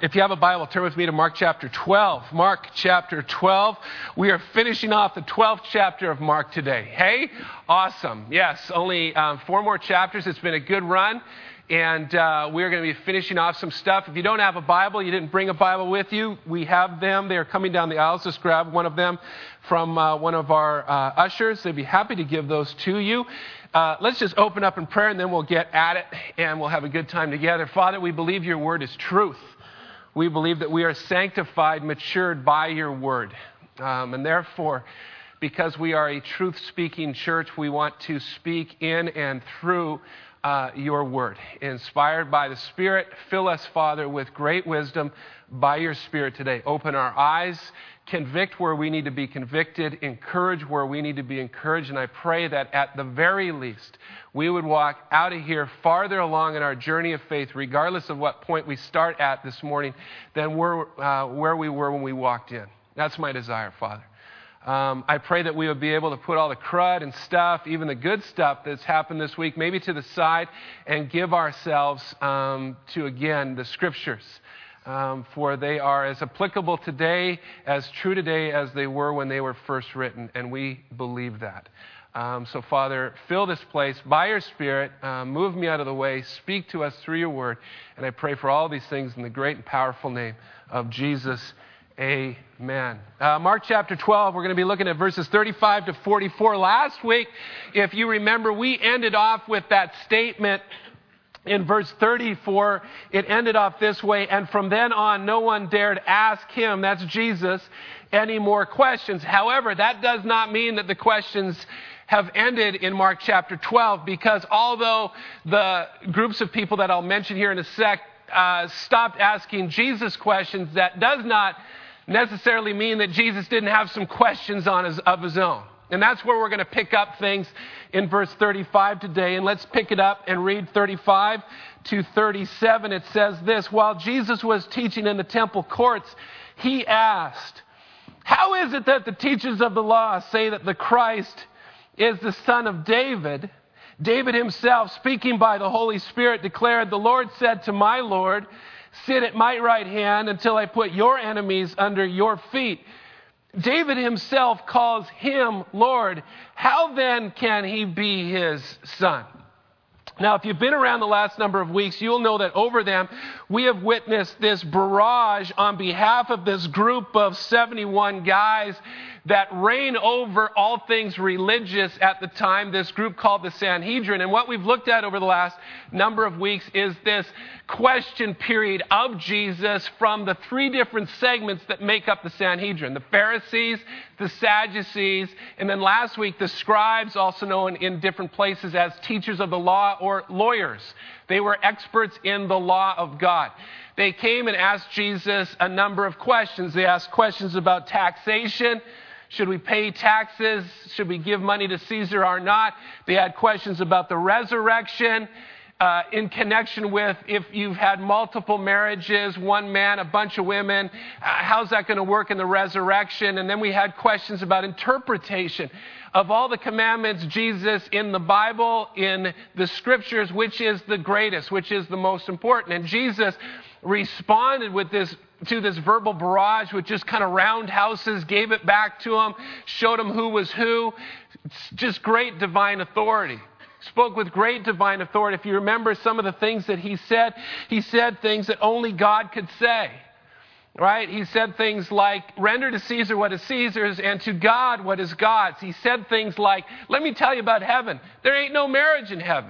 If you have a Bible, turn with me to Mark chapter 12. Mark chapter 12. We are finishing off the 12th chapter of Mark today. Hey? Awesome. Yes, only 4 more chapters. It's been a good run. And we're going to be finishing off some stuff. If you don't have a Bible, you didn't bring a Bible with you, we have them. They are coming down the aisles. Just grab one of them from one of our ushers. They'd be happy to give those to you. Let's just open up in prayer, and then we'll get at it, and we'll have a good time together. Father, we believe your word is truth. We believe that we are sanctified, matured by your word. And therefore, because we are a truth-speaking church, we want to speak in and through your word. Inspired by the Spirit, fill us, Father, with great wisdom by your Spirit today. Open our eyes, convict where we need to be convicted, encourage where we need to be encouraged. And I pray that at the very least, we would walk out of here farther along in our journey of faith, regardless of what point we start at this morning, than where we were when we walked in. That's my desire, Father. I pray that we would be able to put all the crud and stuff, even the good stuff that's happened this week, maybe to the side, and give ourselves to, again, the Scriptures. For they are as applicable today, as true today as they were when they were first written, and we believe that. So, Father, fill this place by your Spirit, move me out of the way, speak to us through your word, and I pray for all these things in the great and powerful name of Jesus. Amen. Mark chapter 12, we're going to be looking at verses 35 to 44. Last week, if you remember, we ended off with that statement in verse 34. It ended off this way, and from then on, no one dared ask him, that's Jesus, any more questions. However, that does not mean that the questions have ended in Mark chapter 12, because although the groups of people that I'll mention here in a sec stopped asking Jesus questions, that does not necessarily mean that Jesus didn't have some questions of his own. And that's where we're going to pick up things in verse 35 today. And let's pick it up and read 35 to 37. It says this: while Jesus was teaching in the temple courts, he asked, "How is it that the teachers of the law say that the Christ is the son of David? David himself, speaking by the Holy Spirit, declared, 'The Lord said to my Lord, sit at my right hand until I put your enemies under your feet.' David himself calls him Lord. How then can he be his son?" Now, if you've been around the last number of weeks, you'll know that over them, we have witnessed this barrage on behalf of this group of 71 guys that reign over all things religious at the time, this group called the Sanhedrin. And what we've looked at over the last number of weeks is this question period of Jesus from the 3 different segments that make up the Sanhedrin: the Pharisees, the Sadducees, and then last week the scribes, also known in different places as teachers of the law or lawyers. They were experts in the law of God. They came and asked Jesus a number of questions. They asked questions about taxation. Should we pay taxes? Should we give money to Caesar or not? They had questions about the resurrection in connection with if you've had multiple marriages, one man, a bunch of women, how's that going to work in the resurrection? And then we had questions about interpretation of all the commandments, Jesus, in the Bible, in the Scriptures, which is the greatest, which is the most important. And Jesus responded with this to this verbal barrage with just kind of roundhouses, gave it back to him, showed him who was who. Just great divine authority. Spoke with great divine authority. If you remember some of the things that he said things that only God could say. Right? He said things like, render to Caesar what is Caesar's and to God what is God's. He said things like, let me tell you about heaven. There ain't no marriage in heaven.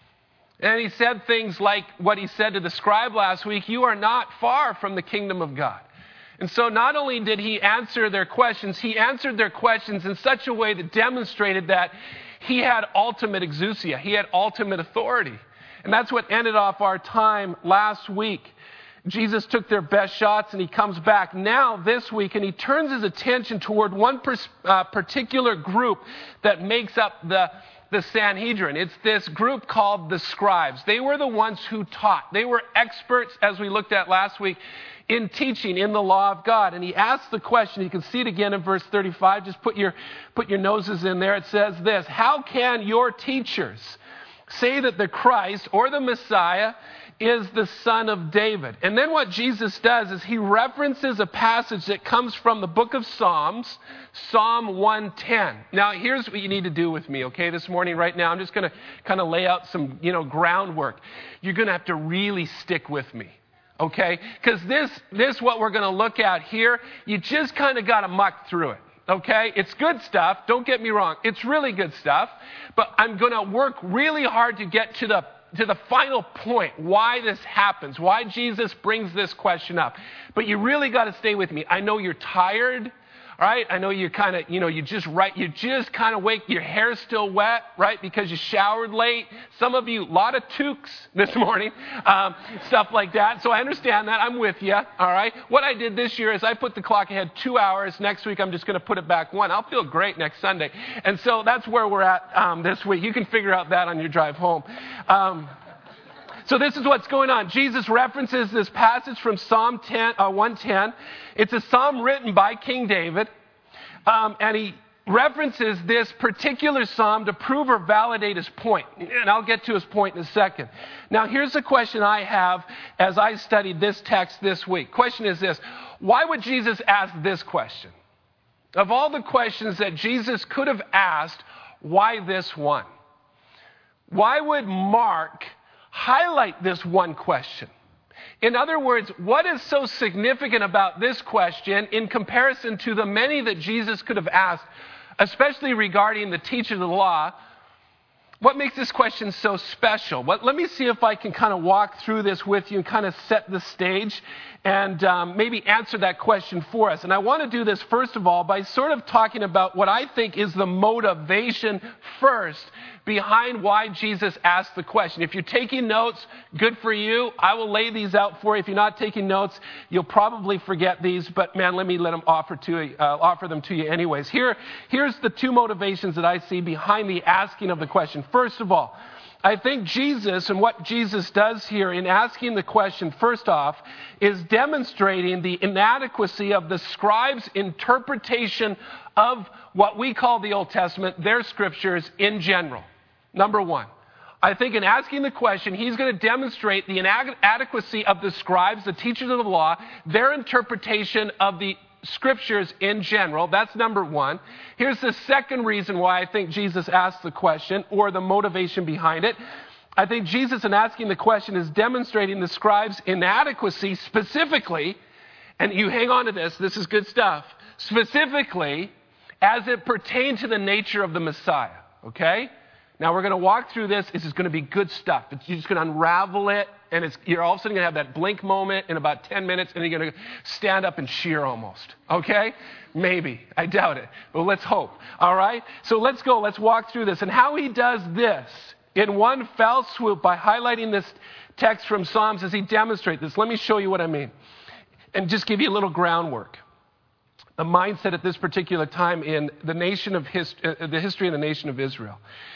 And he said things like what he said to the scribe last week: you are not far from the kingdom of God. And so not only did he answer their questions, he answered their questions in such a way that demonstrated that he had ultimate exousia. He had ultimate authority. And that's what ended off our time last week. Jesus took their best shots and he comes back now this week and he turns his attention toward one particular group that makes up the Sanhedrin. It's this group called the scribes. They were the ones who taught. They were experts, as we looked at last week, in teaching in the law of God. And he asked the question, you can see it again in verse 35, just put your noses in there. It says this: how can your teachers say that the Christ or the Messiah is the Son of David. And then what Jesus does is he references a passage that comes from the book of Psalms, Psalm 110. Now, here's what you need to do with me, okay, this morning, right now. I'm just going to kind of lay out some, groundwork. You're going to have to really stick with me, okay? Because this what we're going to look at here, you just kind of got to muck through it. Okay, it's good stuff. Don't get me wrong. It's really good stuff. But I'm going to work really hard to get to the final point, why this happens, why Jesus brings this question up. But you really got to stay with me. I know you're tired. All right, I know you're kind of, you just kind of wake, your hair's still wet, right, because you showered late. Some of you, a lot of toques this morning, stuff like that. So I understand that. I'm with you, all right. What I did this year is I put the clock ahead 2 hours. Next week, I'm just going to put it back 1. I'll feel great next Sunday. And so that's where we're at this week. You can figure out that on your drive home. So this is what's going on. Jesus references this passage from Psalm 110. It's a psalm written by King David. And he references this particular psalm to prove or validate his point. And I'll get to his point in a second. Now, here's the question I have as I studied this text this week. Question is this: why would Jesus ask this question? Of all the questions that Jesus could have asked, why this one? Why would Mark highlight this one question? In other words, what is so significant about this question in comparison to the many that Jesus could have asked, especially regarding the teachers of the law? What makes this question so special? Let me see if I can kind of walk through this with you and kind of set the stage and maybe answer that question for us. And I want to do this, first of all, by sort of talking about what I think is the motivation first behind why Jesus asked the question. If you're taking notes, good for you. I will lay these out for you. If you're not taking notes, you'll probably forget these, but man, let them offer them to you anyways. Here's the two motivations that I see behind the asking of the question. First of all, I think Jesus, and what Jesus does here in asking the question, first off, is demonstrating the inadequacy of the scribes' interpretation of what we call the Old Testament, their scriptures in general. Number one, I think in asking the question, he's going to demonstrate the inadequacy of the scribes, the teachers of the law, their interpretation of the scriptures in general. That's number one. Here's the second reason why I think Jesus asked the question, or the motivation behind it. I think Jesus, in asking the question, is demonstrating the scribes' inadequacy specifically, and you hang on to this is good stuff, specifically as it pertained to the nature of the Messiah, okay? Now we're going to walk through this. This is going to be good stuff. You're just going to unravel it, and you're all of a sudden going to have that blink moment in about 10 minutes, and you're going to stand up and cheer almost, okay? Maybe. I doubt it. But let's hope, all right? So let's go. Let's walk through this. And how he does this in one fell swoop by highlighting this text from Psalms as he demonstrates this. Let me show you what I mean and just give you a little groundwork. The mindset at this particular time in the history of the nation of Israel.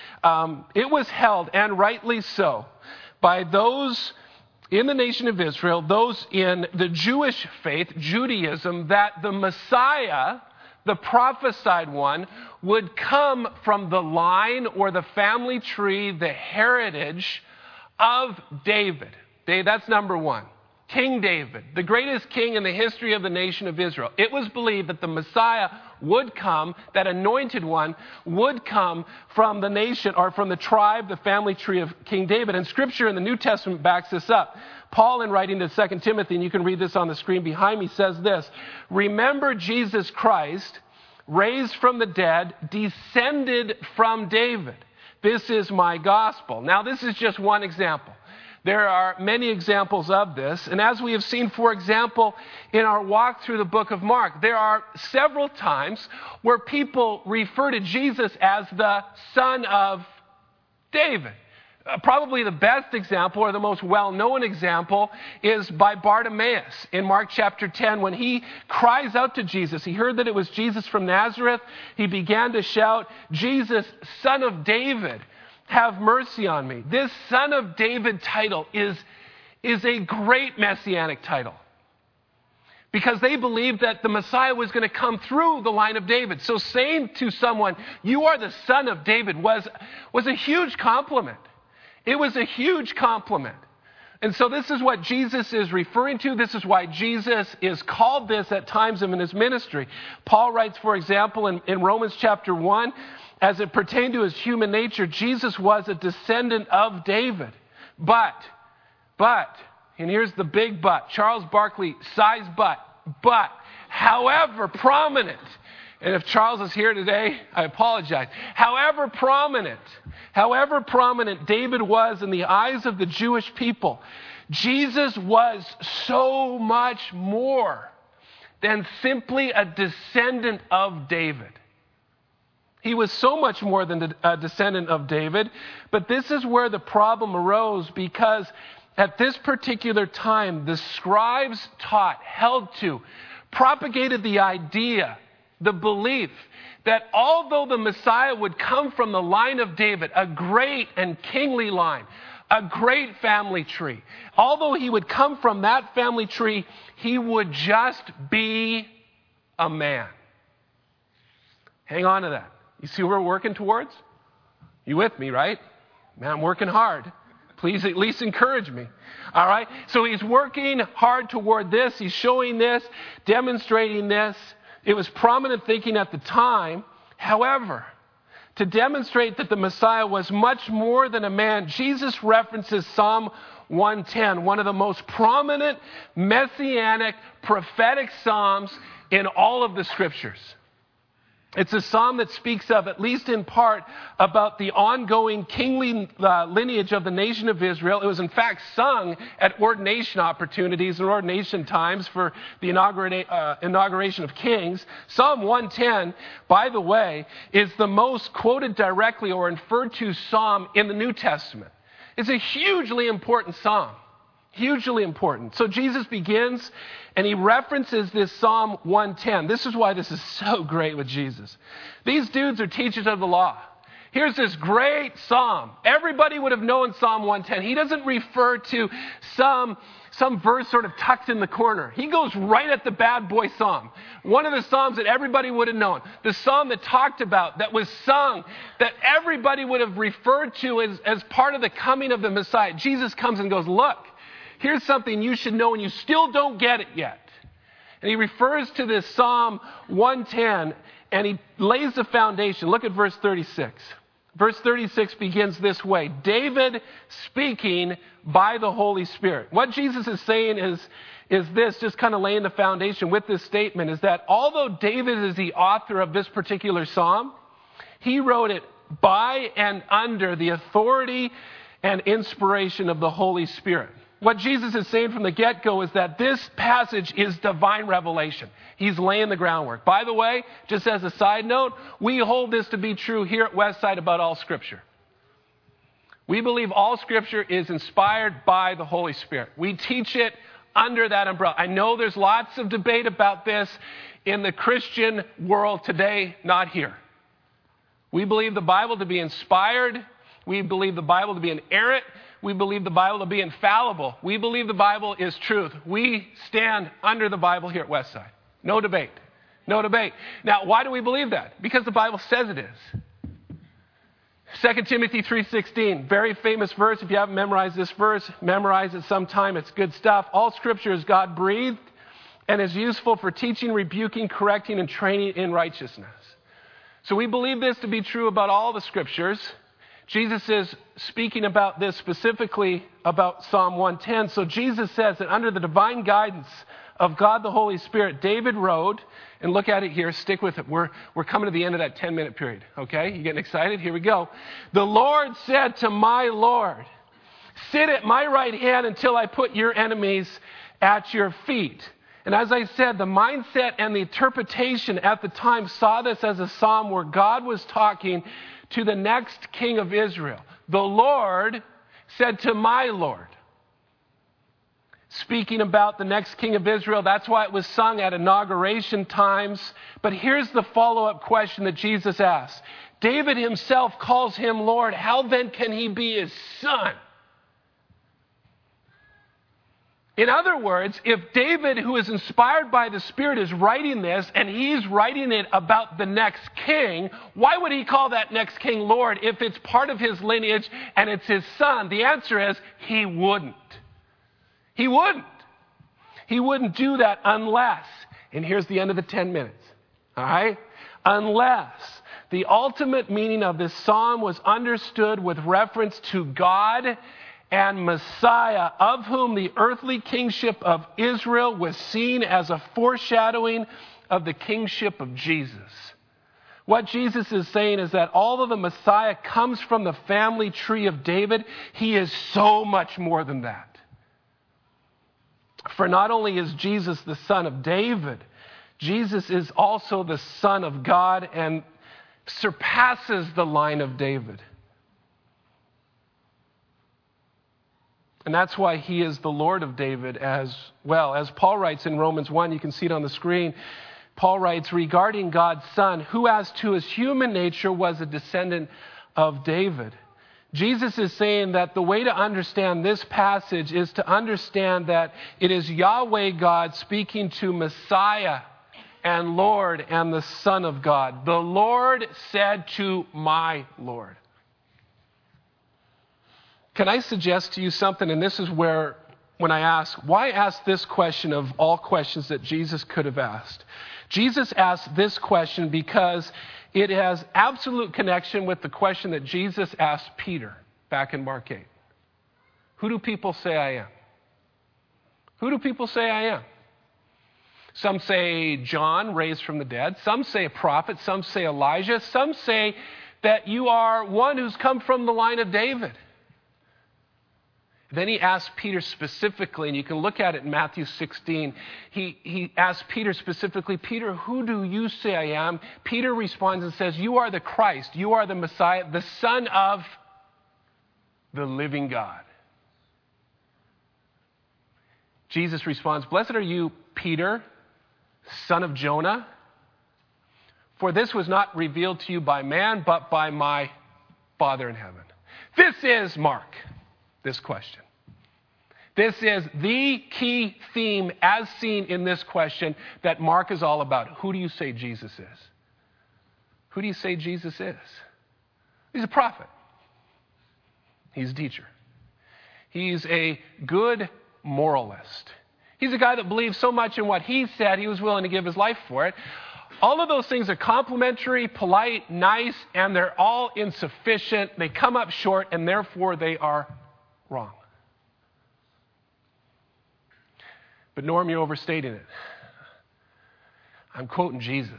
It was held, and rightly so, by those in the nation of Israel, those in the Jewish faith, Judaism, that the Messiah, the prophesied one, would come from the line or the family tree, the heritage of David. That's number one. King David, the greatest king in the history of the nation of Israel. It was believed that the Messiah would come, that anointed one would come from the nation or from the tribe, the family tree of King David. And Scripture in the New Testament backs this up. Paul, in writing to 2 Timothy, and you can read this on the screen behind me, says this: "Remember Jesus Christ, raised from the dead, descended from David. This is my gospel." Now, this is just one example. There are many examples of this. And as we have seen, for example, in our walk through the book of Mark, there are several times where people refer to Jesus as the Son of David. Probably the best example, or the most well-known example, is by Bartimaeus in Mark chapter 10, when he cries out to Jesus. He heard that it was Jesus from Nazareth. He began to shout, "Jesus, Son of David, have mercy on me." This Son of David title is a great messianic title, because they believed that the Messiah was going to come through the line of David. So saying to someone, "You are the Son of David," was a huge compliment. It was a huge compliment. And so this is what Jesus is referring to. This is why Jesus is called this at times in his ministry. Paul writes, for example, in Romans chapter 1, as it pertained to his human nature, Jesus was a descendant of David. But, and here's the big but, Charles Barkley, size but, however prominent, and if Charles is here today, I apologize. However prominent David was in the eyes of the Jewish people, Jesus was so much more than simply a descendant of David. He was so much more than a descendant of David, but this is where the problem arose, because at this particular time, the scribes taught, held to, propagated the idea, the belief that although the Messiah would come from the line of David, a great and kingly line, a great family tree, although he would come from that family tree, he would just be a man. Hang on to that. You see what we're working towards? You with me, right? Man, I'm working hard. Please at least encourage me. All right? So he's working hard toward this. He's showing this, demonstrating this. It was prominent thinking at the time. However, to demonstrate that the Messiah was much more than a man, Jesus references Psalm 110, one of the most prominent messianic prophetic psalms in all of the scriptures. It's a psalm that speaks of, at least in part, about the ongoing kingly lineage of the nation of Israel. It was in fact sung at ordination opportunities and ordination times for the inauguration of kings. Psalm 110, by the way, is the most quoted directly or referred to psalm in the New Testament. It's a hugely important psalm. Hugely important. So Jesus begins and he references this Psalm 110. This is why this is so great with Jesus. These dudes are teachers of the law. Here's this great psalm. Everybody would have known Psalm 110. He doesn't refer to some verse sort of tucked in the corner. He goes right at the bad boy psalm. One of the psalms that everybody would have known. The psalm that talked about, that was sung, that everybody would have referred to as part of the coming of the Messiah. Jesus comes and goes, look, here's something you should know and you still don't get it yet. And he refers to this Psalm 110 and he lays the foundation. Look at verse 36. Verse 36 begins this way. David speaking by the Holy Spirit. What Jesus is saying is this, just kind of laying the foundation with this statement, is that although David is the author of this particular psalm, he wrote it by and under the authority and inspiration of the Holy Spirit. What Jesus is saying from the get-go is that this passage is divine revelation. He's laying the groundwork. By the way, just as a side note, we hold this to be true here at Westside about all Scripture. We believe all Scripture is inspired by the Holy Spirit. We teach it under that umbrella. I know there's lots of debate about this in the Christian world today, not here. We believe the Bible to be inspired. We believe the Bible to be inerrant. We believe the Bible to be infallible. We believe the Bible is truth. We stand under the Bible here at Westside. No debate. No debate. Now, why do we believe that? Because the Bible says it is. 2 Timothy 3:16, very famous verse. If you haven't memorized this verse, memorize it sometime. It's good stuff. All Scripture is God-breathed and is useful for teaching, rebuking, correcting, and training in righteousness. So we believe this to be true about all the Scriptures. Jesus is speaking about this specifically about Psalm 110. So Jesus says that under the divine guidance of God the Holy Spirit, David wrote, and look at it here, stick with it. We're coming to the end of that 10-minute period, okay? You getting excited? Here we go. The Lord said to my Lord, sit at my right hand until I put your enemies at your feet. And as I said, the mindset and the interpretation at the time saw this as a psalm where God was talking to the next king of Israel. The Lord said to my Lord. Speaking about the next king of Israel, that's why it was sung at inauguration times. But here's the follow-up question that Jesus asked. David himself calls him Lord. How then can he be his son? In other words, if David, who is inspired by the Spirit, is writing this, and he's writing it about the next king, why would he call that next king Lord if it's part of his lineage and it's his son? The answer is he wouldn't. He wouldn't. He wouldn't do that unless, and here's the end of the 10 minutes, all right? Unless the ultimate meaning of this psalm was understood with reference to God and Messiah, of whom the earthly kingship of Israel was seen as a foreshadowing of the kingship of Jesus. What Jesus is saying is that although the Messiah comes from the family tree of David, he is so much more than that. For not only is Jesus the son of David, Jesus is also the Son of God and surpasses the line of David. And that's why he is the Lord of David as well. As Paul writes in Romans 1, you can see it on the screen. Paul writes, regarding God's Son, who as to his human nature was a descendant of David. Jesus is saying that the way to understand this passage is to understand that it is Yahweh God speaking to Messiah and Lord and the Son of God. The Lord said to my Lord. Can I suggest to you something? And this is where, when I ask, why ask this question of all questions that Jesus could have asked? Jesus asked this question because it has absolute connection with the question that Jesus asked Peter back in Mark 8. Who do people say I am? Who do people say I am? Some say John, raised from the dead. Some say a prophet. Some say Elijah. Some say that you are one who's come from the line of David. Then he asked Peter specifically, and you can look at it in Matthew 16. He asked Peter specifically, Peter, who do you say I am? Peter responds and says, you are the Christ. You are the Messiah, the Son of the living God. Jesus responds, blessed are you, Peter, son of Jonah, for this was not revealed to you by man, but by my Father in heaven. This is Mark, this question. This is the key theme as seen in this question that Mark is all about. Who do you say Jesus is? Who do you say Jesus is? He's a prophet. He's a teacher. He's a good moralist. He's a guy that believes so much in what he said, he was willing to give his life for it. All of those things are complimentary, polite, nice, and they're all insufficient. They come up short, and therefore they are wrong. But Norm, you're overstating it. I'm quoting Jesus.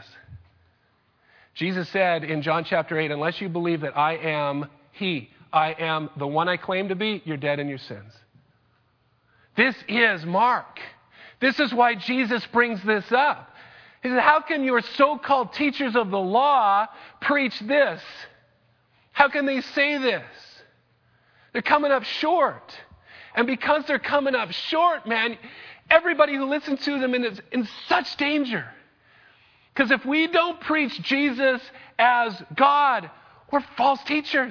Jesus said in John chapter 8, unless you believe that I am he, I am the one I claim to be, you're dead in your sins. This is Mark. This is why Jesus brings this up. He said, how can your so-called teachers of the law preach this? How can they say this? They're coming up short. And because they're coming up short, man, everybody who listens to them is in such danger. Because if we don't preach Jesus as God, we're false teachers.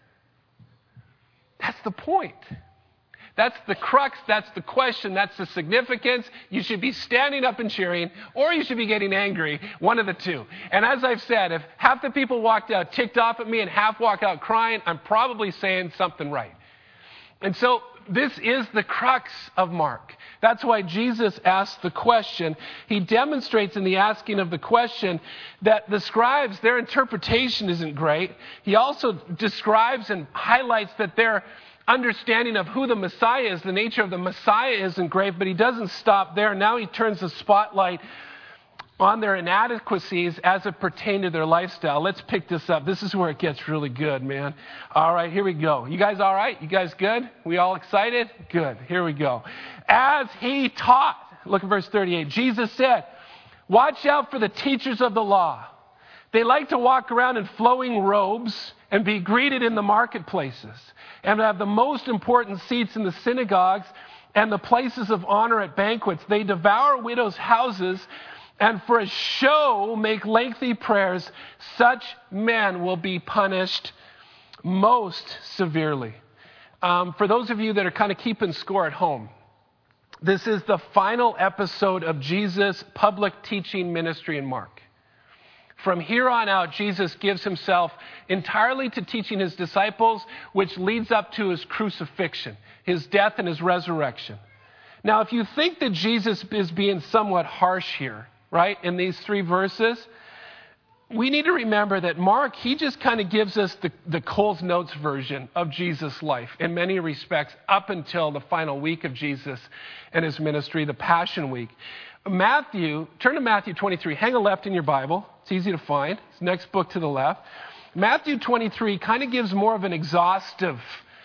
That's the point. That's the crux, that's the question, that's the significance. You should be standing up and cheering, or you should be getting angry, one of the two. And as I've said, if half the people walked out ticked off at me and half walked out crying, I'm probably saying something right. And so this is the crux of Mark. That's why Jesus asked the question. He demonstrates in the asking of the question that the scribes, their interpretation isn't great. He also describes and highlights that their understanding of who the Messiah is, the nature of the Messiah isn't great, but he doesn't stop there. Now he turns the spotlight on their inadequacies as it pertained to their lifestyle. Let's pick this up. This is where it gets really good, man. All right, here we go. You guys all right? You guys good? We all excited? Good. Here we go. As he taught, look at verse 38, Jesus said, watch out for the teachers of the law. They like to walk around in flowing robes and be greeted in the marketplaces and have the most important seats in the synagogues and the places of honor at banquets. They devour widows' houses and for a show make lengthy prayers. Such men will be punished most severely. For those of you that are kind of keeping score at home, this is the final episode of Jesus' public teaching ministry in Mark. From here on out, Jesus gives himself entirely to teaching his disciples, which leads up to his crucifixion, his death and his resurrection. Now, if you think that Jesus is being somewhat harsh here, right, in these 3 verses, we need to remember that Mark, he just kind of gives us the Coles Notes version of Jesus' life in many respects up until the final week of Jesus and his ministry, the Passion Week. Matthew, turn to Matthew 23. Hang a left in your Bible. It's easy to find. It's the next book to the left. Matthew 23 kind of gives more of an exhaustive,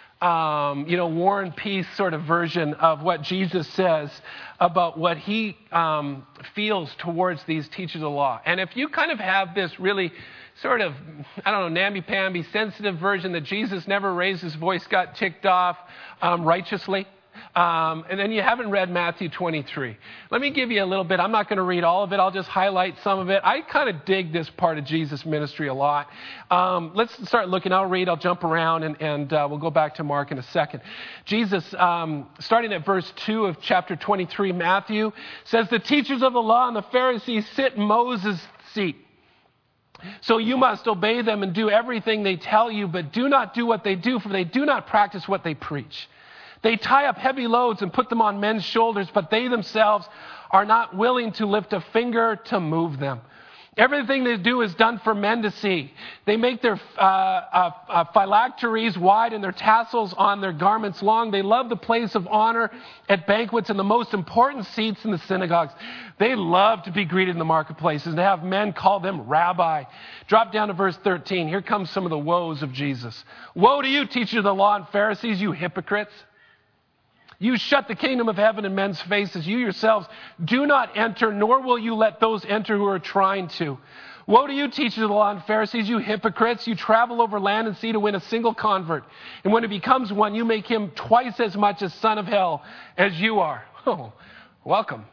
War and Peace sort of version of what Jesus says about what he feels towards these teachers of the law. And if you kind of have this really sort of, namby-pamby, sensitive version that Jesus never raised his voice, got ticked off righteously, and then you haven't read Matthew 23. Let me give you a little bit. I'm not going to read all of it. I'll just highlight some of it. I kind of dig this part of Jesus' ministry a lot. Let's start looking. I'll jump around, and we'll go back to Mark in a second. Jesus, starting at verse 2 of chapter 23, Matthew, says, "The teachers of the law and the Pharisees sit in Moses' seat. So you must obey them and do everything they tell you, but do not do what they do, for they do not practice what they preach. They tie up heavy loads and put them on men's shoulders, but they themselves are not willing to lift a finger to move them. Everything they do is done for men to see. They make their phylacteries wide and their tassels on their garments long. They love the place of honor at banquets and the most important seats in the synagogues. They love to be greeted in the marketplaces and to have men call them rabbi." Drop down to verse 13. Here comes some of the woes of Jesus. "Woe to you, teachers of the law and Pharisees, you hypocrites! You shut the kingdom of heaven in men's faces. You yourselves do not enter, nor will you let those enter who are trying to. Woe to you, teachers of the law and Pharisees, you hypocrites! You travel over land and sea to win a single convert. And when it becomes one, you make him twice as much a son of hell as you are." Oh, welcome.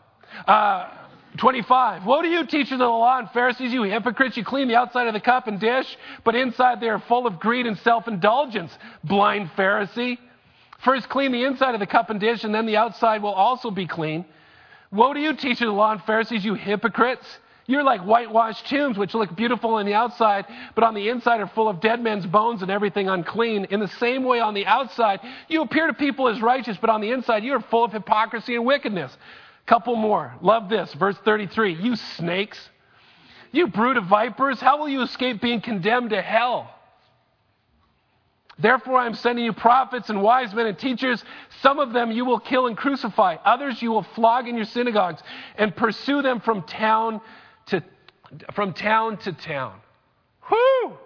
25. "Woe to you, teachers of the law and Pharisees, you hypocrites! You clean the outside of the cup and dish, but inside they are full of greed and self-indulgence. Blind Pharisee! First clean the inside of the cup and dish, and then the outside will also be clean. Woe to you, teachers of the law and Pharisees, you hypocrites! You're like whitewashed tombs, which look beautiful on the outside, but on the inside are full of dead men's bones and everything unclean. In the same way, on the outside, you appear to people as righteous, but on the inside, you are full of hypocrisy and wickedness." Couple more. Love this. Verse 33. "You snakes! You brood of vipers! How will you escape being condemned to hell? Therefore, I am sending you prophets and wise men and teachers. Some of them you will kill and crucify. Others you will flog in your synagogues and pursue them from town to town." Whew!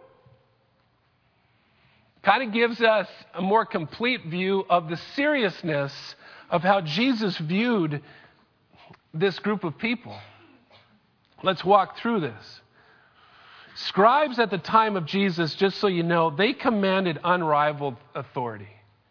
Kind of gives us a more complete view of the seriousness of how Jesus viewed this group of people. Let's walk through this. Scribes at the time of Jesus, just so you know, they commanded unrivaled authority.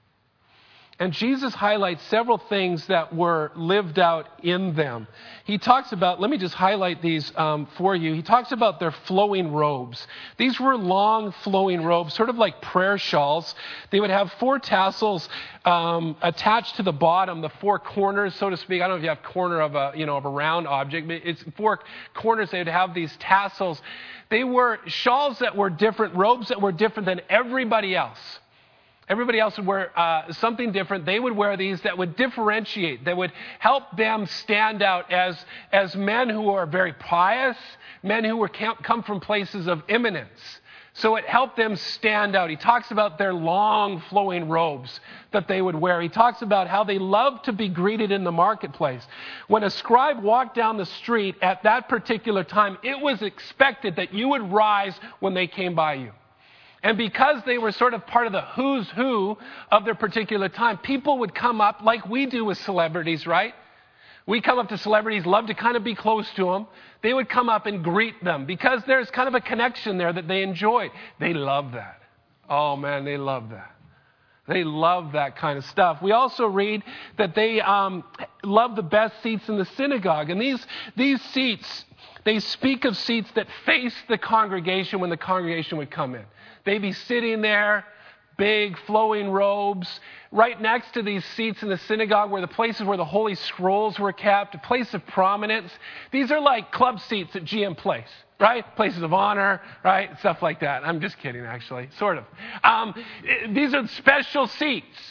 And Jesus highlights several things that were lived out in them. He talks about, let me just highlight these for you. He talks about their flowing robes. These were long flowing robes, sort of like prayer shawls. They would have 4 tassels attached to the bottom, the 4 corners, so to speak. I don't know if you have corner of a round object, but it's 4 corners. They would have these tassels. They were shawls that were different, robes that were different than everybody else. Everybody else would wear something different. They would wear these that would differentiate, that would help them stand out as men who are very pious, men who come from places of eminence. So it helped them stand out. He talks about their long flowing robes that they would wear. He talks about how they loved to be greeted in the marketplace. When a scribe walked down the street at that particular time, it was expected that you would rise when they came by you. And because they were sort of part of the who's who of their particular time, people would come up like we do with celebrities, right? We come up to celebrities, love to kind of be close to them. They would come up and greet them because there's kind of a connection there that they enjoyed. They love that. Oh, man, they love that. They love that kind of stuff. We also read that they love the best seats in the synagogue. And these seats, they speak of seats that face the congregation when the congregation would come in. They'd be sitting there, big flowing robes, right next to these seats in the synagogue where the places where the Holy Scrolls were kept, a place of prominence. These are like club seats at GM Place, right? Places of honor, right? Stuff like that. I'm just kidding, actually, sort of. These are special seats.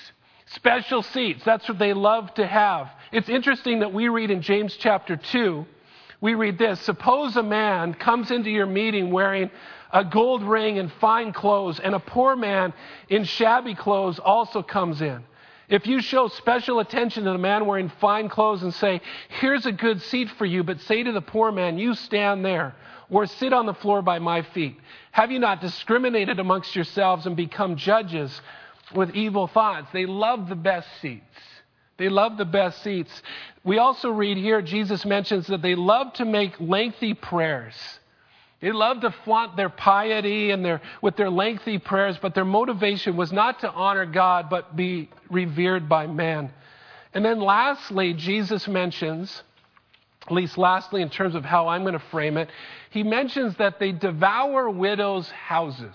Special seats, that's what they love to have. It's interesting that we read in James chapter 2, we read this: suppose a man comes into your meeting wearing a gold ring and fine clothes, and a poor man in shabby clothes also comes in. If you show special attention to the man wearing fine clothes and say, here's a good seat for you, but say to the poor man, you stand there, or sit on the floor by my feet, have you not discriminated amongst yourselves and become judges with evil thoughts? They love the best seats. They love the best seats. We also read here, Jesus mentions that they love to make lengthy prayers. They love to flaunt their piety and with their lengthy prayers, but their motivation was not to honor God, but be revered by man. And then lastly, Jesus mentions, at least lastly in terms of how I'm going to frame it, he mentions that they devour widows' houses.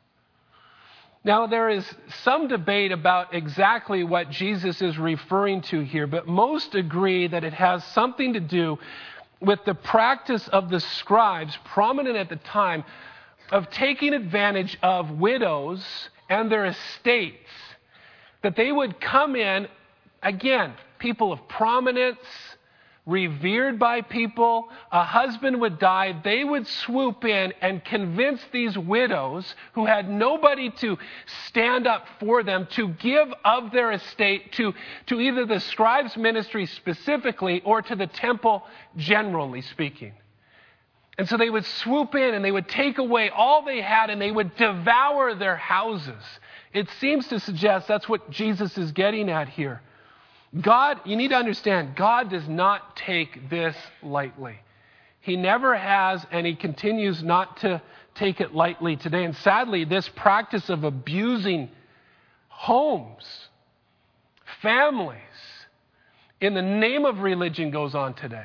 Now, there is some debate about exactly what Jesus is referring to here, but most agree that it has something to do with the practice of the scribes, prominent at the time, of taking advantage of widows and their estates. That they would come in, again, people of prominence, revered by people, a husband would die, they would swoop in and convince these widows who had nobody to stand up for them to give of their estate to either the scribes' ministry specifically or to the temple generally speaking. And so they would swoop in and they would take away all they had and they would devour their houses. It seems to suggest that's what Jesus is getting at here. God, you need to understand, God does not take this lightly. He never has, and he continues not to take it lightly today. And sadly, this practice of abusing homes, families, in the name of religion goes on today.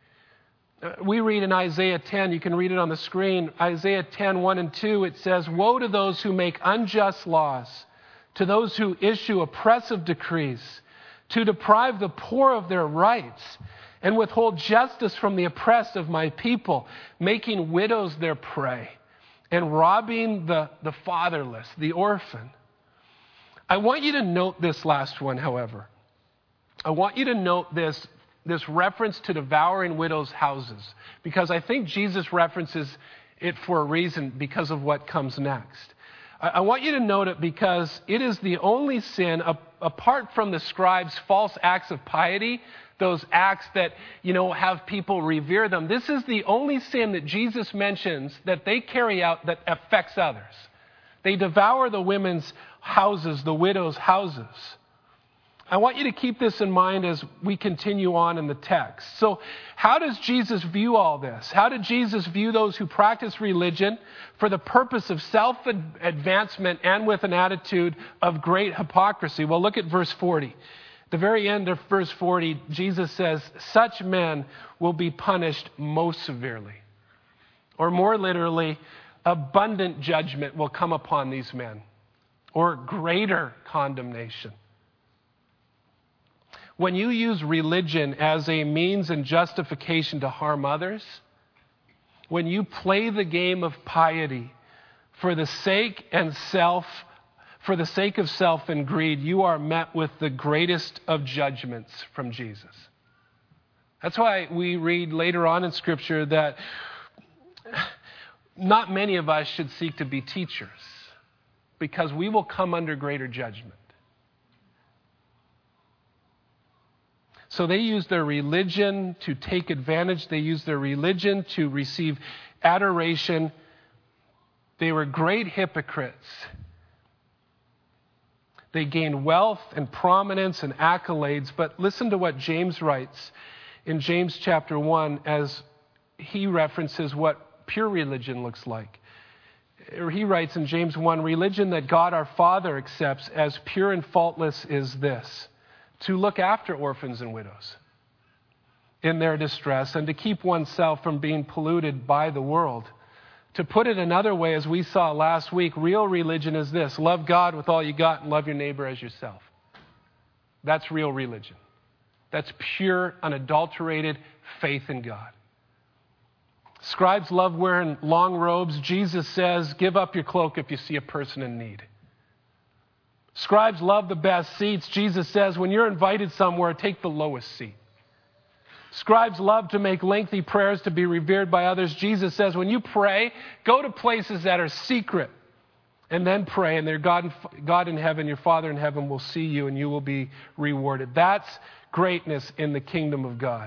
We read in Isaiah 10, you can read it on the screen, Isaiah 10, 1 and 2, it says, woe to those who make unjust laws, to those who issue oppressive decrees, to deprive the poor of their rights and withhold justice from the oppressed of my people, making widows their prey and robbing the fatherless, the orphan. I want you to note this last one, however. I want you to note this reference to devouring widows' houses, because I think Jesus references it for a reason because of what comes next. I want you to note it because it is the only sin, apart from the scribes' false acts of piety, those acts that, have people revere them. This is the only sin that Jesus mentions that they carry out that affects others. They devour the women's houses, the widows' houses. I want you to keep this in mind as we continue on in the text. So how does Jesus view all this? How did Jesus view those who practice religion for the purpose of self-advancement and with an attitude of great hypocrisy? Well, look at verse 40. The very end of verse 40, Jesus says, such men will be punished most severely. Or more literally, abundant judgment will come upon these men, or greater condemnation. When you use religion as a means and justification to harm others, when you play the game of piety for the sake of self and greed, you are met with the greatest of judgments from Jesus. That's why we read later on in Scripture that not many of us should seek to be teachers, because we will come under greater judgment. So they use their religion to take advantage. They use their religion to receive adoration. They were great hypocrites. They gained wealth and prominence and accolades. But listen to what James writes in James chapter 1 as he references what pure religion looks like. He writes in James 1, religion that God our Father accepts as pure and faultless is this: to look after orphans and widows in their distress and to keep oneself from being polluted by the world. To put it another way, as we saw last week, real religion is this: love God with all you got and love your neighbor as yourself. That's real religion. That's pure, unadulterated faith in God. Scribes love wearing long robes. Jesus says, give up your cloak if you see a person in need. Scribes love the best seats. Jesus says, when you're invited somewhere, take the lowest seat. Scribes love to make lengthy prayers to be revered by others. Jesus says, when you pray, go to places that are secret and then pray, and their God in heaven, your Father in heaven, will see you and you will be rewarded. That's greatness in the kingdom of God.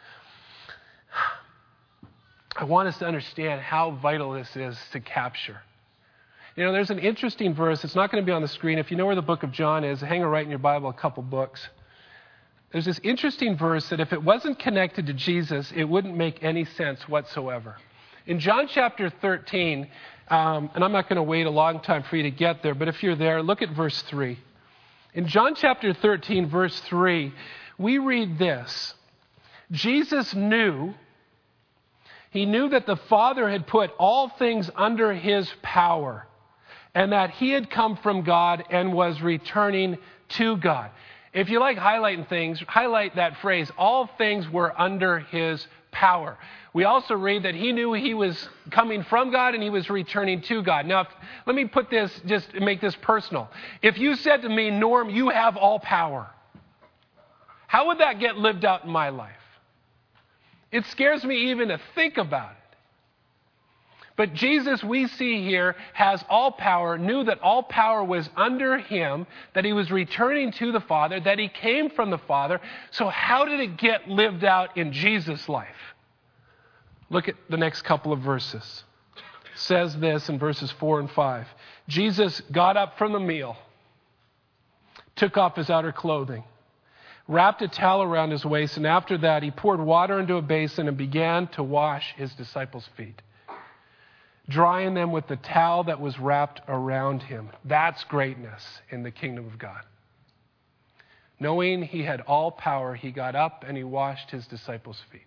I want us to understand how vital this is to capture. You know, there's an interesting verse. It's not going to be on the screen. If you know where the book of John is, hang a right in your Bible, a couple books. There's this interesting verse that if it wasn't connected to Jesus, it wouldn't make any sense whatsoever. In John chapter 13, and I'm not going to wait a long time for you to get there, but if you're there, look at verse 3. In John chapter 13, verse 3, we read this. Jesus knew that the Father had put all things under his power, and that he had come from God and was returning to God. If you like highlighting things, highlight that phrase, all things were under his power. We also read that he knew he was coming from God and he was returning to God. Now, let me put this, just make this personal. If you said to me, Norm, you have all power, how would that get lived out in my life? It scares me even to think about it. But Jesus, we see here, has all power, knew that all power was under him, that he was returning to the Father, that he came from the Father. So how did it get lived out in Jesus' life? Look at the next couple of verses. It says this in verses 4 and 5. Jesus got up from the meal, took off his outer clothing, wrapped a towel around his waist, and after that he poured water into a basin and began to wash his disciples' feet, drying them with the towel that was wrapped around him. That's greatness in the kingdom of God. Knowing he had all power, he got up and he washed his disciples' feet.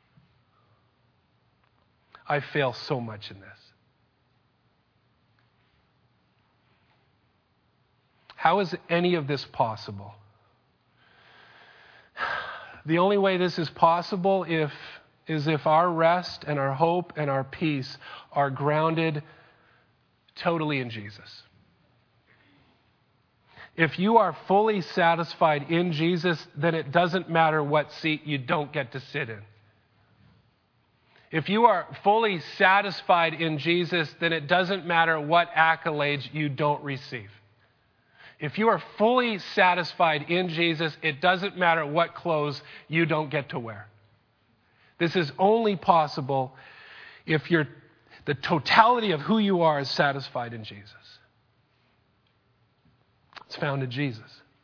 I fail so much in this. How is any of this possible? The only way this is possible is if our rest and our hope and our peace are grounded totally in Jesus. If you are fully satisfied in Jesus, then it doesn't matter what seat you don't get to sit in. If you are fully satisfied in Jesus, then it doesn't matter what accolades you don't receive. If you are fully satisfied in Jesus, it doesn't matter what clothes you don't get to wear. This is only possible if the totality of who you are is satisfied in Jesus. It's found in Jesus.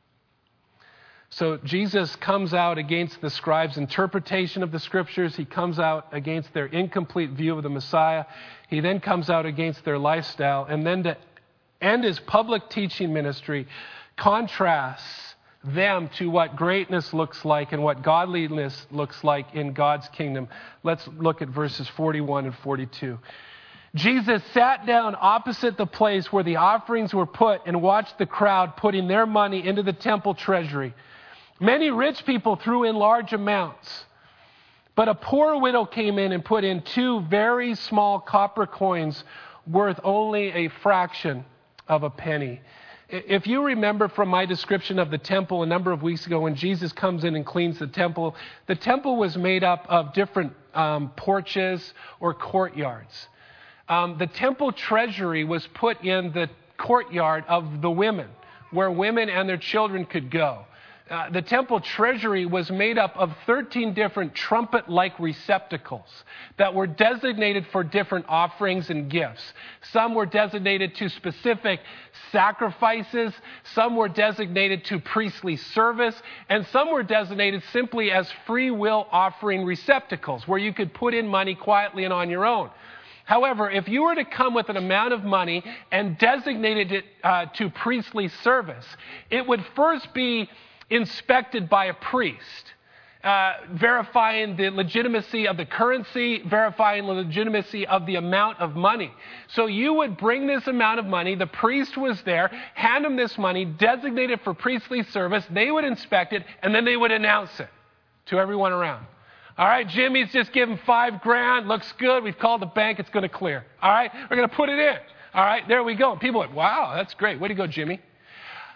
So Jesus comes out against the scribes' interpretation of the scriptures. He comes out against their incomplete view of the Messiah. He then comes out against their lifestyle. And then to end his public teaching ministry, contrasts them to what greatness looks like and what godliness looks like in God's kingdom. Let's look at verses 41 and 42. Jesus sat down opposite the place where the offerings were put and watched the crowd putting their money into the temple treasury. Many rich people threw in large amounts, but a poor widow came in and put in 2 very small copper coins worth only a fraction of a penny. If you remember from my description of the temple a number of weeks ago, when Jesus comes in and cleans the temple was made up of different porches or courtyards. The temple treasury was put in the courtyard of the women, where women and their children could go. The temple treasury was made up of 13 different trumpet-like receptacles that were designated for different offerings and gifts. Some were designated to specific sacrifices, some were designated to priestly service, and some were designated simply as free will offering receptacles where you could put in money quietly and on your own. However, if you were to come with an amount of money and designated it to priestly service, it would first be inspected by a priest, verifying the legitimacy of the currency, verifying the legitimacy of the amount of money. So you would bring this amount of money, the priest was there, hand them this money, designate it for priestly service, they would inspect it, and then they would announce it to everyone around. All right, Jimmy's just given $5,000, looks good, we've called the bank, it's going to clear. All right, we're going to put it in. All right, there we go. People are like, wow, that's great. Way to go, Jimmy.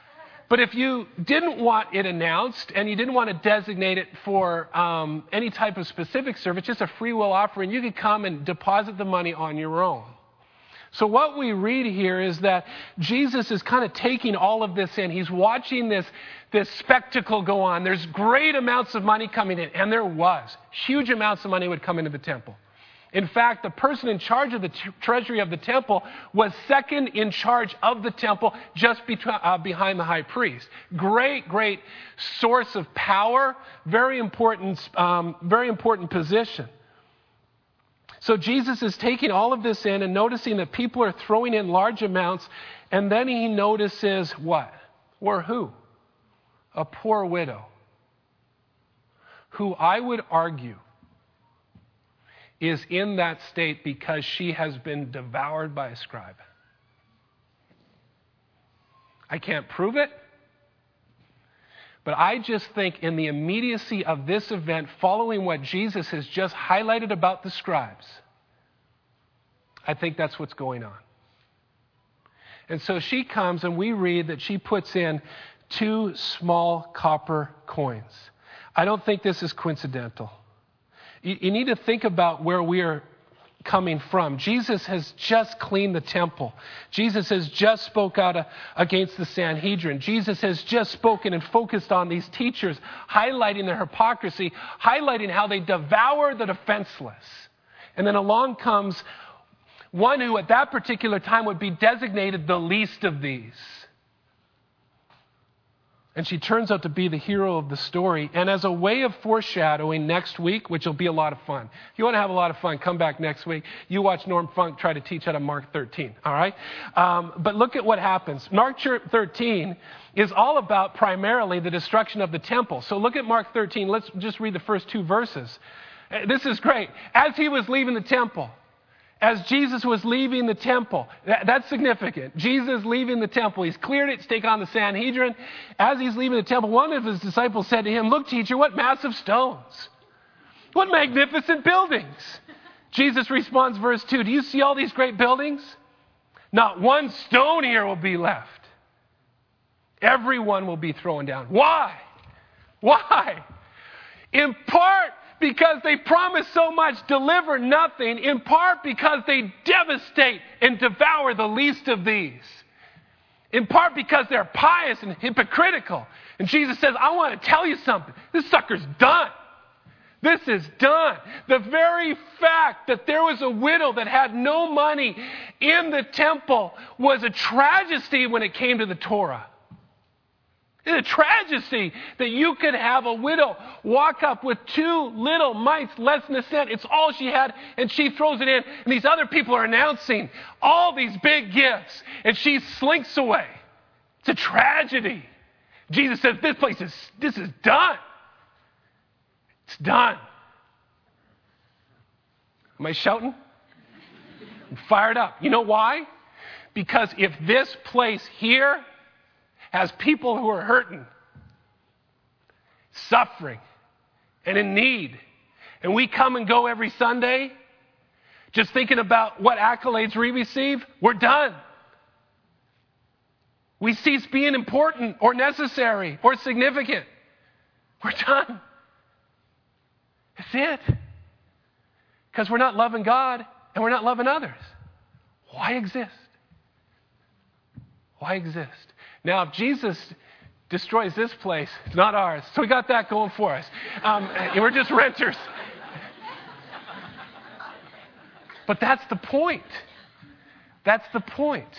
But if you didn't want it announced and you didn't want to designate it for any type of specific service, just a free will offering, you could come and deposit the money on your own. So what we read here is that Jesus is kind of taking all of this in. He's watching this spectacle go on. There's great amounts of money coming in, and there was. Huge amounts of money would come into the temple. In fact, the person in charge of the treasury of the temple was second in charge of the temple, just behind the high priest. Great source of power, very important position. So Jesus is taking all of this in and noticing that people are throwing in large amounts, and then he notices what? Or who? A poor widow, who I would argue is in that state because she has been devoured by a scribe. I can't prove it, but I just think in the immediacy of this event, following what Jesus has just highlighted about the scribes, I think that's what's going on. And so she comes, and we read that she puts in 2 small copper coins. I don't think this is coincidental. You need to think about where we are coming from. Jesus has just cleaned the temple. Jesus has just spoke out against the Sanhedrin. Jesus has just spoken and focused on these teachers, highlighting their hypocrisy, highlighting how they devour the defenseless. And then along comes one who at that particular time would be designated the least of these. And she turns out to be the hero of the story. And as a way of foreshadowing next week, which will be a lot of fun. If you want to have a lot of fun, come back next week. You watch Norm Funk try to teach out of Mark 13, all right? But look at what happens. Mark 13 is all about primarily the destruction of the temple. So look at Mark 13. Let's just read the first 2 verses. This is great. As he was leaving the temple, as Jesus was leaving the temple, that's significant. Jesus leaving the temple. He's cleared it to take on the Sanhedrin. As he's leaving the temple, one of his disciples said to him, "Look, teacher, what massive stones. What magnificent buildings." Jesus responds, verse 2, "Do you see all these great buildings? Not one stone here will be left. Everyone will be thrown down." Why? Why? In part because they promise so much, deliver nothing. In part because they devastate and devour the least of these. In part because they're pious and hypocritical. And Jesus says, I want to tell you something. This sucker's done. This is done. The very fact that there was a widow that had no money in the temple was a tragedy when it came to the Torah. It's a tragedy that you could have a widow walk up with 2 little mites, less than a cent. It's all she had, and she throws it in. And these other people are announcing all these big gifts, and she slinks away. It's a tragedy. Jesus says, this is done. It's done. Am I shouting? I'm fired up. You know why? Because if this place here has people who are hurting, suffering, and in need, and we come and go every Sunday just thinking about what accolades we receive, we're done. We cease being important or necessary or significant. We're done. That's it. Because we're not loving God and we're not loving others. Why exist? Why exist? Now, if Jesus destroys this place, it's not ours. So we got that going for us. We're just renters. But that's the point. That's the point.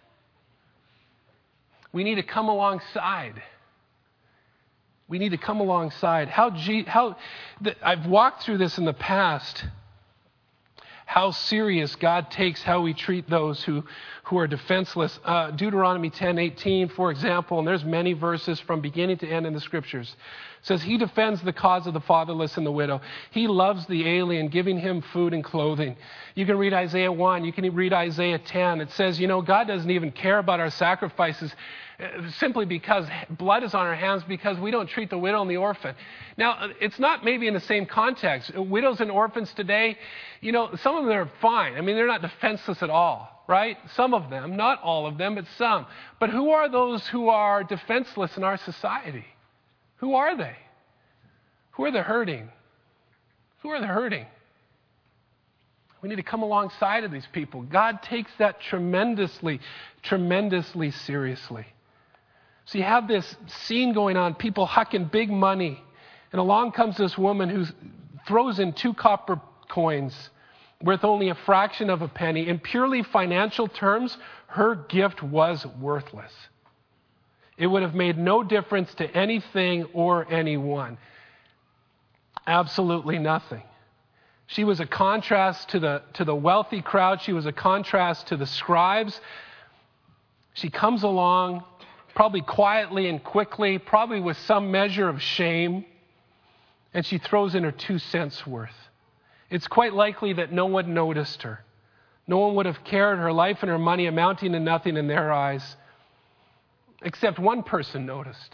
We need to come alongside. We need to come alongside. I've walked through this in the past, how serious God takes how we treat those who are defenseless. Deuteronomy 10:18, for example, and there's many verses from beginning to end in the scriptures, says he defends the cause of the fatherless and the widow. He loves the alien, giving him food and clothing. You can read Isaiah 1. You can read Isaiah 10. It says, God doesn't even care about our sacrifices simply because blood is on our hands, because we don't treat the widow and the orphan. Now, it's not maybe in the same context. Widows and orphans today, some of them are fine. I mean, they're not defenseless at all. right? Some of them, not all of them, but some. But who are those who are defenseless in our society? Who are they? Who are the hurting? Who are the hurting? We need to come alongside of these people. God takes that tremendously, tremendously seriously. So you have this scene going on, people hucking big money. And along comes this woman who throws in 2 copper coins worth only a fraction of a penny. In purely financial terms, her gift was worthless. It would have made no difference to anything or anyone. Absolutely nothing. She was a contrast to the wealthy crowd. She was a contrast to the scribes. She comes along, probably quietly and quickly, probably with some measure of shame, and she throws in her 2 cents worth. It's quite likely that no one noticed her. No one would have cared, her life and her money amounting to nothing in their eyes, except one person noticed.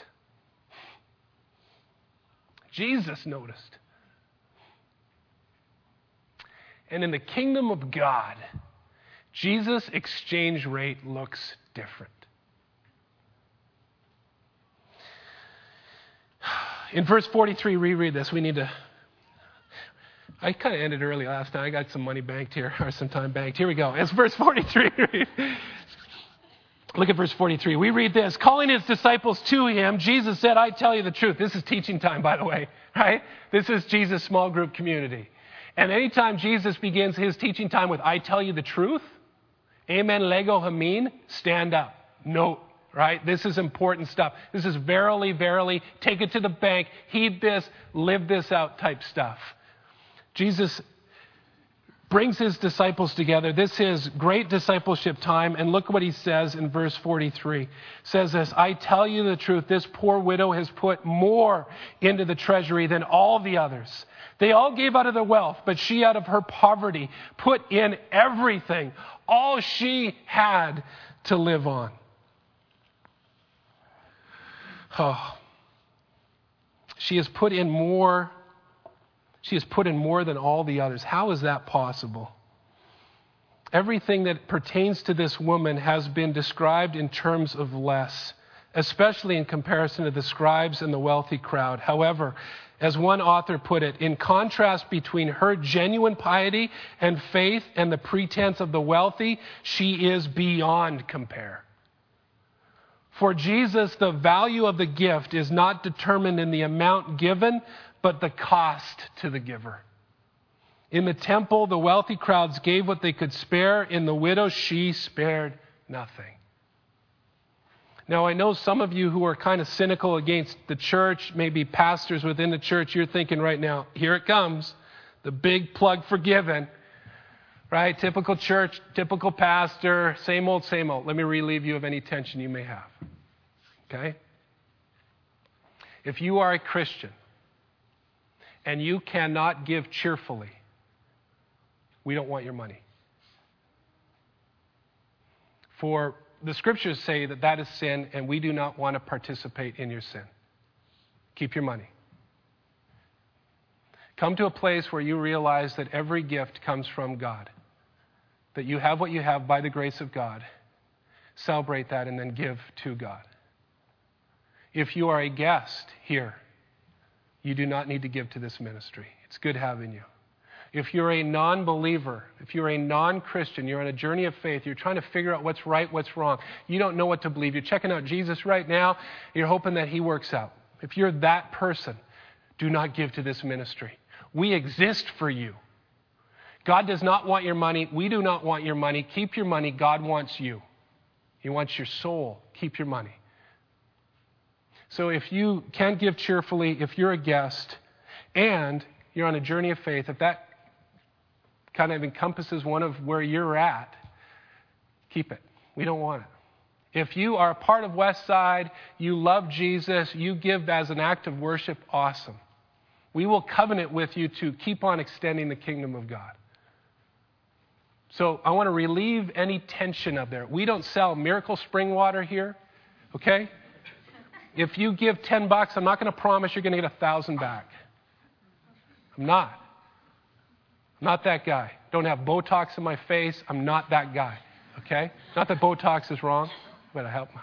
Jesus noticed. And in the kingdom of God, Jesus' exchange rate looks different. In verse 43, reread this. I kind of ended early last time. I got some money banked here, or some time banked. Here we go. It's verse 43. Look at verse 43. We read this. Calling his disciples to him, Jesus said, I tell you the truth. This is teaching time, by the way, right? This is Jesus' small group community. And anytime Jesus begins his teaching time with, I tell you the truth, amen, lego hamin, stand up. Note, right? This is important stuff. This is verily, verily, take it to the bank, heed this, live this out type stuff. Jesus brings his disciples together. This is great discipleship time. And look what he says in verse 43. It says this, I tell you the truth, this poor widow has put more into the treasury than all the others. They all gave out of their wealth, but she out of her poverty put in everything, all she had to live on. Oh. She has put in more. She has put in more than all the others. How is that possible? Everything that pertains to this woman has been described in terms of less, especially in comparison to the scribes and the wealthy crowd. However, as one author put it, in contrast between her genuine piety and faith and the pretense of the wealthy, she is beyond compare. For Jesus, the value of the gift is not determined in the amount given, but the cost to the giver. In the temple, the wealthy crowds gave what they could spare. In the widow, she spared nothing. Now, I know some of you who are kind of cynical against the church, maybe pastors within the church, you're thinking right now, here it comes, the big plug for giving, right? Typical church, typical pastor, same old, same old. Let me relieve you of any tension you may have, okay? If you are a Christian and you cannot give cheerfully, we don't want your money. For the scriptures say that that is sin, and we do not want to participate in your sin. Keep your money. Come to a place where you realize that every gift comes from God, that you have what you have by the grace of God. Celebrate that and then give to God. If you are a guest here, you do not need to give to this ministry. It's good having you. If you're a non-believer, if you're a non-Christian, you're on a journey of faith, you're trying to figure out what's right, what's wrong, you don't know what to believe, you're checking out Jesus right now, you're hoping that he works out. If you're that person, do not give to this ministry. We exist for you. God does not want your money. We do not want your money. Keep your money. God wants you. He wants your soul. Keep your money. So if you can't give cheerfully, if you're a guest, and you're on a journey of faith, if that kind of encompasses one of where you're at, keep it. We don't want it. If you are a part of Westside, you love Jesus, you give as an act of worship, awesome. We will covenant with you to keep on extending the kingdom of God. So I want to relieve any tension up there. We don't sell miracle spring water here, okay? If you give $10, I'm not going to promise you're going to get 1,000 back. I'm not. I'm not that guy. Don't have Botox in my face. I'm not that guy, okay? Not that Botox is wrong, but I help.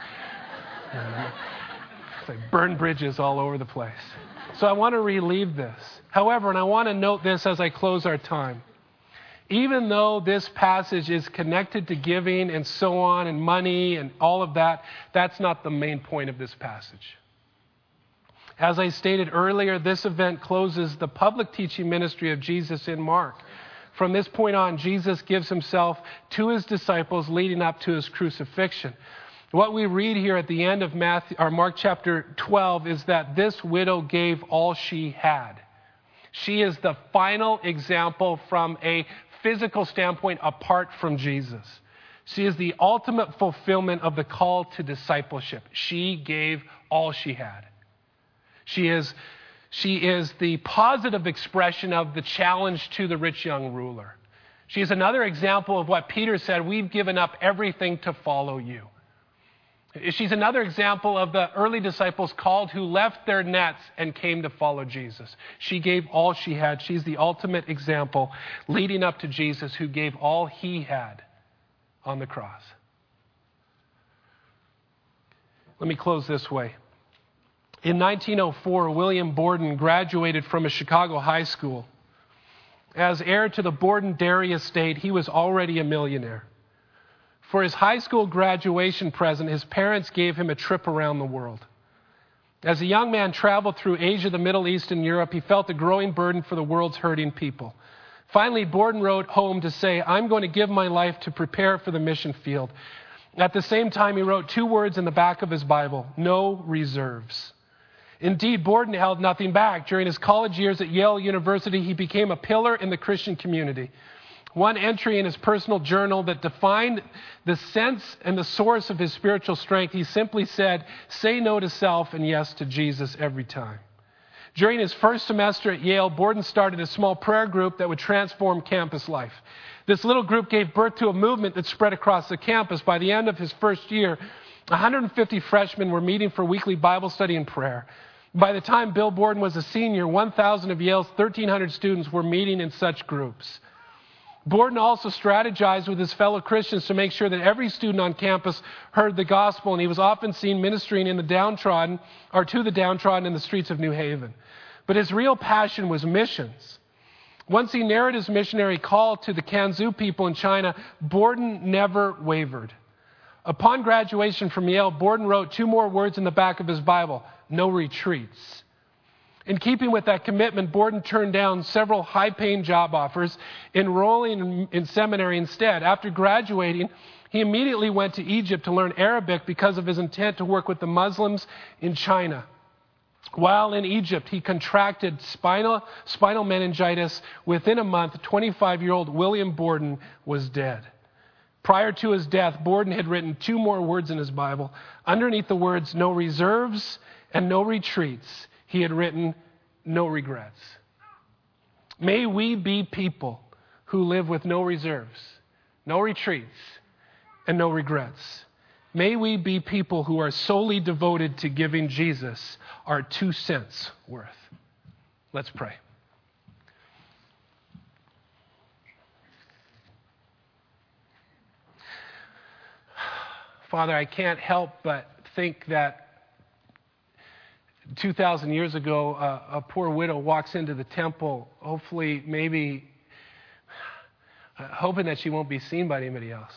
It's like burn bridges all over the place. So I want to relieve this. However, and I want to note this as I close our time. Even though this passage is connected to giving and so on and money and all of that, that's not the main point of this passage. As I stated earlier, this event closes the public teaching ministry of Jesus in Mark. From this point on, Jesus gives himself to his disciples leading up to his crucifixion. What we read here at the end of Mark chapter 12 is that this widow gave all she had. She is the final example from a physical standpoint apart from Jesus. She is the ultimate fulfillment of the call to discipleship. She gave all she had. She is the positive expression of the challenge to the rich young ruler. She is another example of what Peter said, we've given up everything to follow you. She's another example of the early disciples called who left their nets and came to follow Jesus. She gave all she had. She's the ultimate example leading up to Jesus who gave all he had on the cross. Let me close this way. In 1904, William Borden graduated from a Chicago high school. As heir to the Borden dairy estate, he was already a millionaire. For his high school graduation present, his parents gave him a trip around the world. As a young man traveled through Asia, the Middle East, and Europe, he felt a growing burden for the world's hurting people. Finally, Borden wrote home to say, I'm going to give my life to prepare for the mission field. At the same time, he wrote 2 words in the back of his Bible, no reserves. Indeed, Borden held nothing back. During his college years at Yale University, he became a pillar in the Christian community. One entry in his personal journal that defined the sense and the source of his spiritual strength, he simply said, say no to self and yes to Jesus every time. During his first semester at Yale, Borden started a small prayer group that would transform campus life. This little group gave birth to a movement that spread across the campus. By the end of his first year, 150 freshmen were meeting for weekly Bible study and prayer. By the time Bill Borden was a senior, 1,000 of Yale's 1,300 students were meeting in such groups. Borden also strategized with his fellow Christians to make sure that every student on campus heard the gospel, and he was often seen ministering in the downtrodden or to the downtrodden in the streets of New Haven. But his real passion was missions. Once he narrowed his missionary call to the Kanzu people in China, Borden never wavered. Upon graduation from Yale, Borden wrote 2 more words in the back of his Bible, no retreats. In keeping with that commitment, Borden turned down several high-paying job offers, enrolling in seminary instead. After graduating, he immediately went to Egypt to learn Arabic because of his intent to work with the Muslims in China. While in Egypt, he contracted spinal meningitis. Within a month, 25-year-old William Borden was dead. Prior to his death, Borden had written 2 more words in his Bible. Underneath the words, no reserves and no retreats, he had written, no regrets. May we be people who live with no reserves, no retreats, and no regrets. May we be people who are solely devoted to giving Jesus our 2 cents worth. Let's pray. Father, I can't help but think that 2,000 years ago, a poor widow walks into the temple, hopefully, maybe, hoping that she won't be seen by anybody else.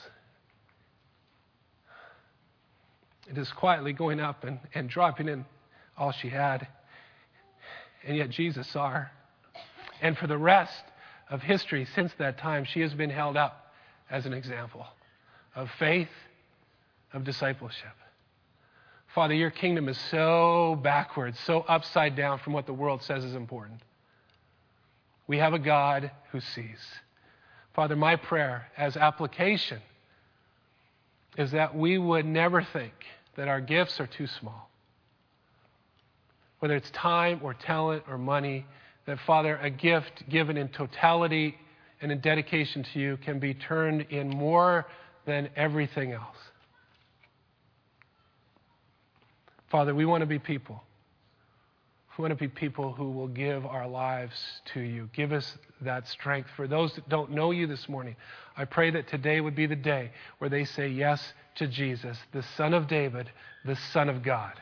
And just quietly going up and dropping in all she had. And yet Jesus saw her. And for the rest of history since that time, she has been held up as an example of faith, of discipleship. Father, your kingdom is so backwards, so upside down from what the world says is important. We have a God who sees. Father, my prayer as application is that we would never think that our gifts are too small. Whether it's time or talent or money, that, Father, a gift given in totality and in dedication to you can be turned in more than everything else. Father, we want to be people We want to be people who will give our lives to you. Give us that strength. For those that don't know you this morning, I pray that today would be the day where they say yes to Jesus, the Son of David, the Son of God.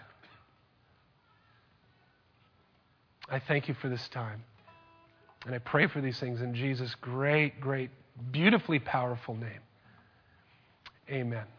I thank you for this time. And I pray for these things in Jesus' great, great, beautifully powerful name. Amen.